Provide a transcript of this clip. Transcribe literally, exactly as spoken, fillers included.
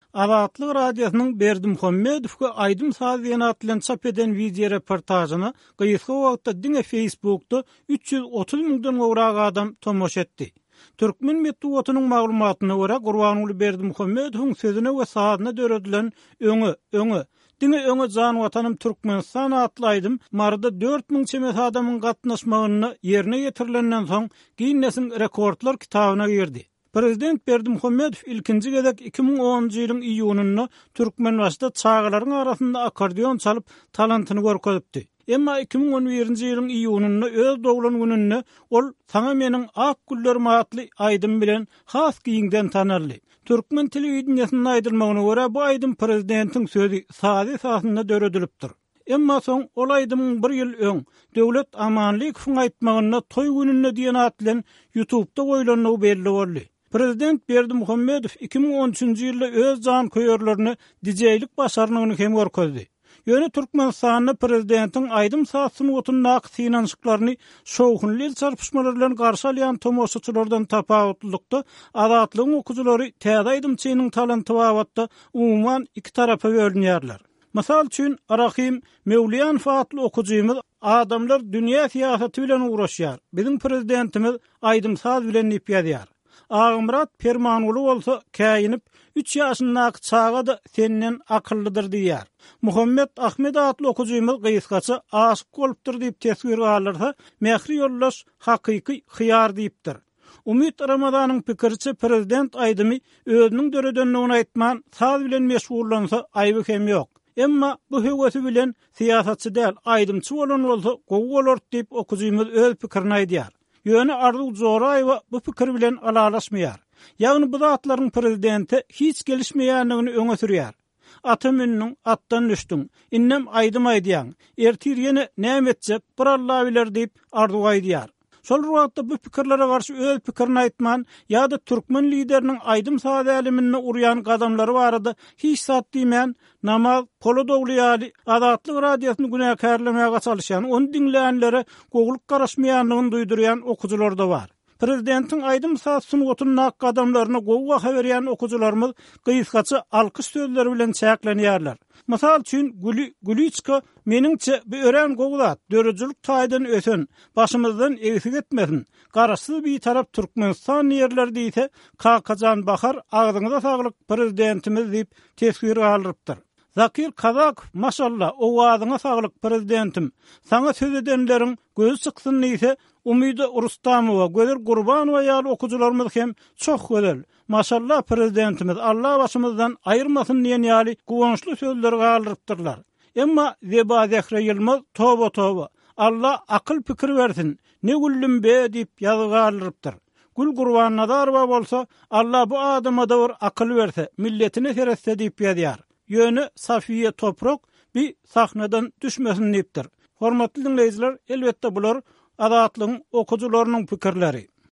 Azatlyk radiosynyň Berdim Hommedowga Aýdym Saz ýanaty bilen çap eden video reportażyny gysga wagtda diňe Facebook'da üç yüz otuz müňden gowrak adam tomoş etdi. Türkmen medeniýetiniň maglumatyna görä Gurbanuly Berdim Hommedowyň sözüne we sahadyna döredilen öňe, öňe diňe öňe jan watanym Türkmenistan atlaýdym. Marda dört müň çemet adamyň gatnaşmagyny ýerine ýetirilenden soň Guinness'in rekordlar kitabyna girdi. Prezident Berdim Hommedow ilkinji gezek iki bin onuncu ýylyň iýunyny Türkmenbaşda çağlaryň arasynda akordeon çalyp talantyny görkezipdi. Emma iki bin on birinji ýylyň iýunyny öz doglan gününi ol "Saňa meniň ak güllerim" atly aýdym bilen has giýinden tanarly. Türkmen telewizionynyň aýdylmagyna görä bu aýdym prezidentiň sözü sady sahyna döredilipdir. Emma soň ol aýdymyň bir ýyl öň döwlet amanlyk aýtmagyna toý gününe diýen at bilen YouTube'da goýulanyny belli boldy. Prezident Berdim Hommedow iki bin on üçünji ýylda öz jan köýerlerini dijeýlik başaryny hem görkezdi. Ýöne Türkmenistanyň prezidentiň Aýdym Saz sunugyna synanşyklaryny şowhunly çarpyşmalar bilen garşy alýan tomoşaçylardan tapawutlykda azatlygyň okujulary täze aýdymçynyň talenty babatda umumyň iki tarafa bölünýärler. Masal üçin Arahim Mevliyan fatly okujymyz adamlar dünýä siýasaty bilen uğraşýar. Biziň prezidentimiz Aýdym Saz bilen ýepýär. Ağamrat permanulu bolsa käýinip üç ýaşyndaky çağa da senden akyllydyr diýär. Muhammed Ahmed atly okujymyz gysgaça aşyk bolupdyr diýip tesbir alyrsa, mehri ýollaş hakyky hyýar diýipdir. Umit Ramazanyň pikirçi prezident Aýdymy özüniň döredenligini aýtman, saz bilen meşgullansa aýby hem ýok. Emma bu hewesi bilen siýasatçy däl, aýdymçy bolan bolsa gowy bolar diýip okujymyz öz pikirini aýdýar. Ýöne Arzu Zoraýewa bu pikir bilen alalaşmaýar. Ýagny bu zatlaryň prezidenti hiç gelişmeýänligini öňe sürýär. Atamynyň atdan düşdüň, innem aýdym aýdýan, ertir ýene näme etjek, bir Allah biler diýip arzu aýdýar. Şol wagtda bu pikirlere garşy öz pikirini aýtman ýa-da türkmen lideriniň Aýdym Saz älimini urýan gadamlary barada hiç sat diýmän, namaz, polo doglaýaly, Azatlyk radiosyny günäkärlemäge çalışýan, onu dinleýänlere gowluk garaşmaýanlygyny duýdurýan okujular da bar. Prezidentiň Aýdym Saz sunugyna gadamlaryna gowga berýän okujularymyz gysgaça alkyş sözleri bilen çäklenýärler. Masal üçin Guli Guliçka meniňçe bir ören gowlat, dörejilik taýdan ösen, başymyzdan egsi gitmesin. Garaşsyz bir tarap Türkmenistan ýerleri diýse, Kakajan Bahar agzyňyza saglyk prezidentimiz diýip tesbir alypdyr. Zakir Kazak, maşallah, o wazyňa saglyk prezidentim. Saňa söz edenleriň gözü çyksyn diýse, Umida Rustamowa, Gözer Gurbanowa ýaly okujularymyz hem çok gözel. Maşallah prezidentimiz Allah başymyzdan aýyrmasyn diýen ýaly guwançly sözler galypdyrlar. Emma Zeba Zehra Yılmaz toba toba Allah akyl pikir bersin. Ne güllüm be diýip ýazygalypdyr. Gül Gurban Nadarova bolsa Allah bu adama da bir akyl berse, milletine seretse diýip ýazýar. Ýöne Safiye Toprak bir sahnadan düşmesin diýipdir. Hormatly dinleýijiler, elbetde bular Azatlygyň okujularynyň pikirleri.